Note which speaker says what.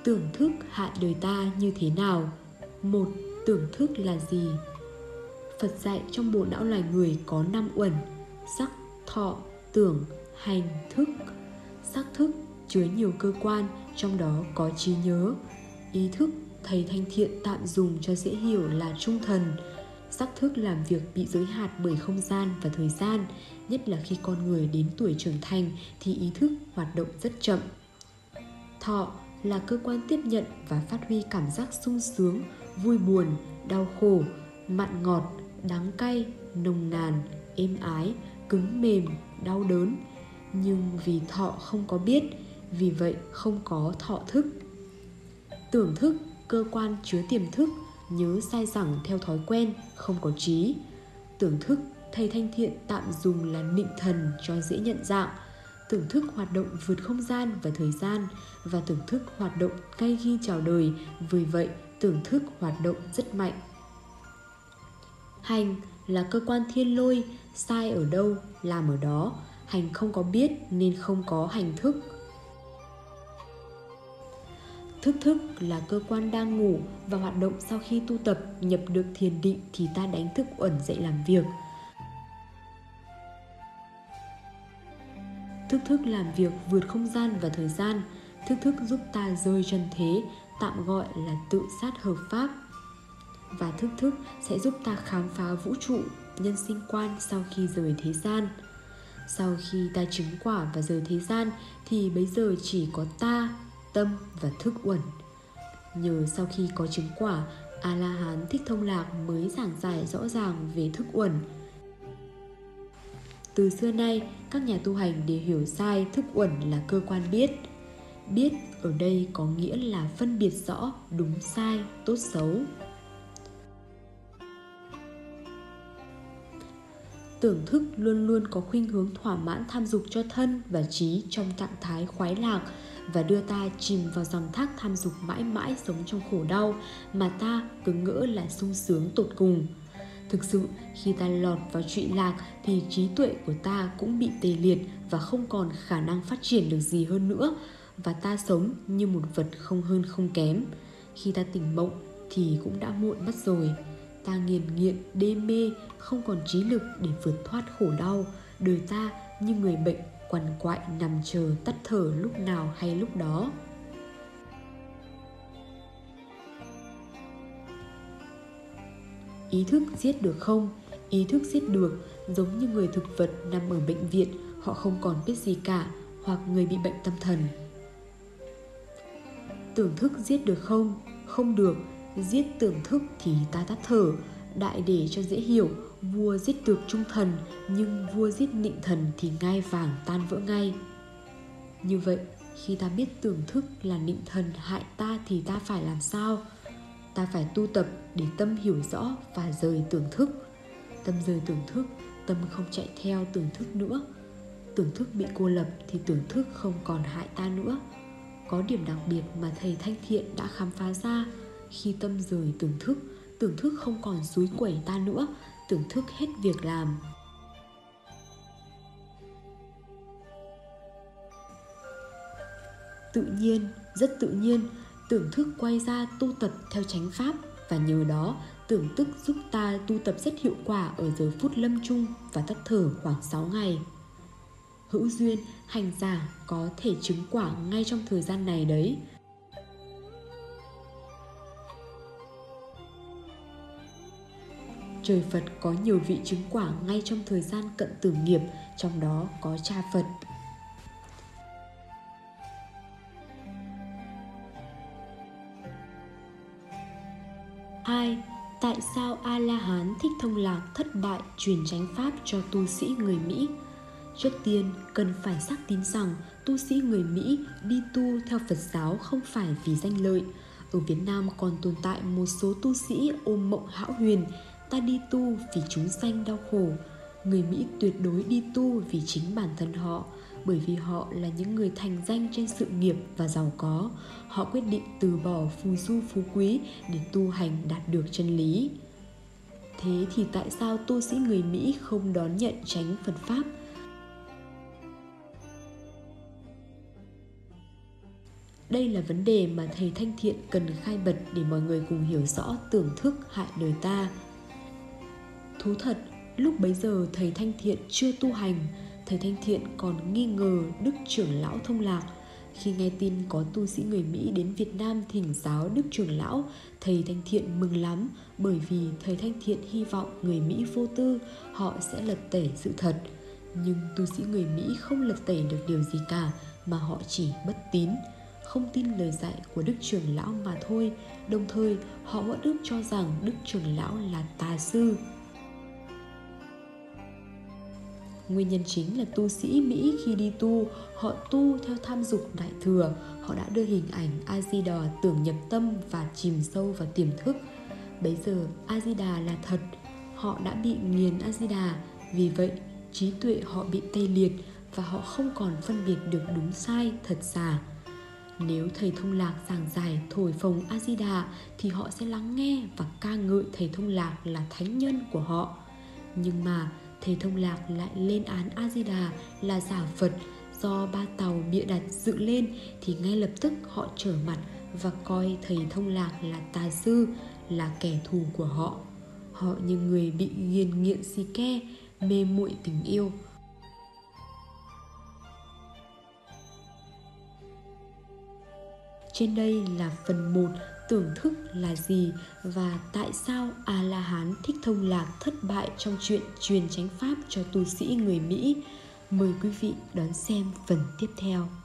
Speaker 1: Tưởng thức hại đời ta như thế nào? 1. Tưởng thức là gì? Phật dạy trong bộ não loài người có 5 uẩn: sắc, thọ, tưởng, hành, thức. Sắc thức chứa nhiều cơ quan, trong đó có trí nhớ. Ý thức, thầy Thanh Thiện tạm dùng cho dễ hiểu là trung thần. Sắc thức làm việc bị giới hạn bởi không gian và thời gian, nhất là khi con người đến tuổi trưởng thành thì ý thức hoạt động rất chậm. Thọ là cơ quan tiếp nhận và phát huy cảm giác sung sướng, vui buồn, đau khổ, mặn ngọt, đắng cay, nồng nàn, êm ái, cứng mềm, đau đớn. Nhưng vì thọ không có biết, vì vậy không có thọ thức. Tưởng thức, cơ quan chứa tiềm thức, nhớ sai rằng theo thói quen, không có trí. Tưởng thức, thầy Thanh Thiện tạm dùng là nịnh thần cho dễ nhận dạng. Tưởng thức hoạt động vượt không gian và thời gian, và tưởng thức hoạt động ngay khi chào đời, vì vậy tưởng thức hoạt động rất mạnh. Hành là cơ quan thiên lôi, sai ở đâu, làm ở đó. Hành không có biết nên không có hành thức. Thức thức là cơ quan đang ngủ và hoạt động sau khi tu tập nhập được thiền định thì ta đánh thức uẩn dậy làm việc. Thức thức làm việc vượt không gian và thời gian. Thức thức giúp ta rơi chân thế, tạm gọi là tự sát hợp pháp. Và thức thức sẽ giúp ta khám phá vũ trụ, nhân sinh quan sau khi rời thế gian. Sau khi ta chứng quả và rời thế gian thì bấy giờ chỉ có ta, tâm và thức uẩn. Nhờ sau khi có chứng quả, A-la-hán Thích Thông Lạc mới giảng giải rõ ràng về thức uẩn. Từ xưa nay, các nhà tu hành đều hiểu sai thức uẩn là cơ quan biết. Biết ở đây có nghĩa là phân biệt rõ đúng sai, tốt xấu. Tưởng thức luôn luôn có khuynh hướng thỏa mãn tham dục cho thân và trí trong trạng thái khoái lạc và đưa ta chìm vào dòng thác tham dục mãi mãi sống trong khổ đau mà ta cứ ngỡ là sung sướng tột cùng. Thực sự, khi ta lọt vào trụy lạc thì trí tuệ của ta cũng bị tê liệt và không còn khả năng phát triển được gì hơn nữa, và ta sống như một vật không hơn không kém. Khi ta tỉnh mộng thì cũng đã muộn mất rồi. Ta nghiện đê mê, không còn trí lực để vượt thoát khổ đau. Đời ta như người bệnh quằn quại nằm chờ tắt thở lúc nào hay lúc đó. Ý thức giết được không? Ý thức giết được, giống như người thực vật nằm ở bệnh viện, họ không còn biết gì cả, hoặc người bị bệnh tâm thần. Tưởng thức giết được không? Không được. Giết tưởng thức thì ta tắt thở. Đại để cho dễ hiểu, vua giết được trung thần, nhưng vua giết nịnh thần thì ngai vàng tan vỡ ngay. Như vậy, khi ta biết tưởng thức là nịnh thần hại ta thì ta phải làm sao? Ta phải tu tập để tâm hiểu rõ và rời tưởng thức. Tâm rời tưởng thức, tâm không chạy theo tưởng thức nữa. Tưởng thức bị cô lập thì tưởng thức không còn hại ta nữa. Có điểm đặc biệt mà thầy Thanh Thiện đã khám phá ra. Khi tâm rời tưởng thức không còn xúi quẩy ta nữa, tưởng thức hết việc làm. Tự nhiên, rất tự nhiên, tưởng thức quay ra tu tập theo chánh pháp, và nhờ đó tưởng thức giúp ta tu tập rất hiệu quả ở giờ phút lâm chung và tắt thở khoảng 6 ngày. Hữu duyên, hành giả có thể chứng quả ngay trong thời gian này đấy. Trời Phật có nhiều vị chứng quả ngay trong thời gian cận tử nghiệp, trong đó có cha Phật. Hai, tại sao A-la-hán Thích Thông Lạc thất bại truyền chánh pháp cho tu sĩ người Mỹ? Trước tiên, cần phải xác tín rằng tu sĩ người Mỹ đi tu theo Phật giáo không phải vì danh lợi. Ở Việt Nam còn tồn tại một số tu sĩ ôm mộng hão huyền, ta đi tu vì chúng sanh đau khổ. Người Mỹ tuyệt đối đi tu vì chính bản thân họ, bởi vì họ là những người thành danh trên sự nghiệp và giàu có. Họ quyết định từ bỏ phù du phú quý để tu hành đạt được chân lý. Thế thì tại sao tu sĩ người Mỹ không đón nhận chánh Phật Pháp? Đây là vấn đề mà thầy Thanh Thiện cần khai bật để mọi người cùng hiểu rõ tưởng thức hại đời ta. Thú thật, lúc bấy giờ thầy Thanh Thiện chưa tu hành. Thầy Thanh Thiện còn nghi ngờ Đức Trưởng Lão Thông Lạc. Khi nghe tin có tu sĩ người Mỹ đến Việt Nam thỉnh giáo Đức Trưởng Lão, thầy Thanh Thiện mừng lắm, bởi vì thầy Thanh Thiện hy vọng người Mỹ vô tư, họ sẽ lật tẩy sự thật. Nhưng tu sĩ người Mỹ không lật tẩy được điều gì cả, mà họ chỉ bất tín, không tin lời dạy của Đức Trưởng Lão mà thôi. Đồng thời, họ uất ức cho rằng Đức Trưởng Lão là tà sư. Nguyên nhân chính là tu sĩ Mỹ khi đi tu, họ tu theo tham dục đại thừa. Họ đã đưa hình ảnh A-di-đà tưởng nhập tâm và chìm sâu vào tiềm thức. Bấy giờ A-di-đà là thật, họ đã bị nghiền A-di-đà. Vì vậy, trí tuệ họ bị tê liệt và họ không còn phân biệt được đúng sai, thật giả. Nếu thầy Thông Lạc giảng giải thổi phồng A-di-đà thì họ sẽ lắng nghe và ca ngợi thầy Thông Lạc là thánh nhân của họ. Nhưng mà thầy Thông Lạc lại lên án A-di-đà là giả Phật do Ba Tàu bịa đặt dựng lên, thì ngay lập tức họ trở mặt và coi thầy Thông Lạc là tà sư, là kẻ thù của họ. Họ như người bị ghiền nghiện xì ke, mê muội tình yêu. Trên đây là phần 1, tưởng thức là gì và tại sao A-la-hán Thích Thông Lạc thất bại trong chuyện truyền chánh pháp cho tu sĩ người Mỹ. Mời quý vị đón xem phần tiếp theo.